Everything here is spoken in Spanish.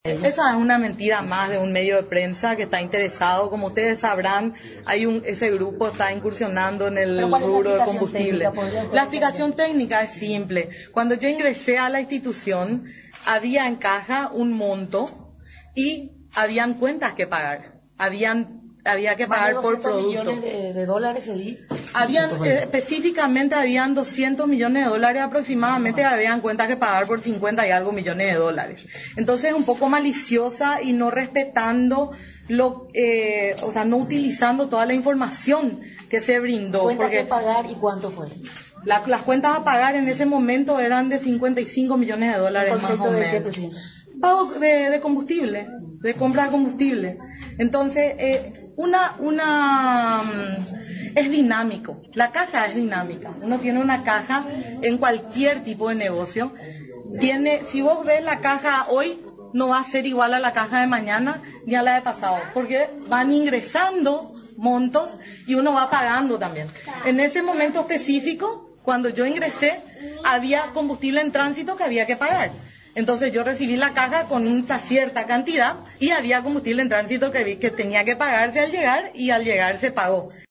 Esa es una mentira más de un medio de prensa que está interesado. Como ustedes sabrán, ese grupo está incursionando en el rubro de combustible. La explicación técnica es simple. Cuando yo ingresé a la institución, había en caja un monto y habían cuentas que pagar. Había que pagar por producto. ¿Millones de dólares Específicamente habían 200 millones de dólares aproximadamente, habían cuentas que pagar por 50 y algo millones de dólares. Entonces, un poco maliciosa y no respetando no utilizando toda la información que se brindó. ¿Cuentas que pagar y cuánto fue? Las cuentas a pagar en ese momento eran de 55 millones de dólares más o menos. ¿De qué, presidente? Pago de combustible, de compra de combustible. Entonces, es dinámico. La caja es dinámica. Uno tiene una caja en cualquier tipo de negocio. Si vos ves la caja hoy, no va a ser igual a la caja de mañana ni a la de pasado, porque van ingresando montos y uno va pagando también. En ese momento específico, cuando yo ingresé, había combustible en tránsito que había que pagar. Entonces yo recibí la caja con una cierta cantidad y había combustible en tránsito que tenía que pagarse al llegar y al llegar se pagó.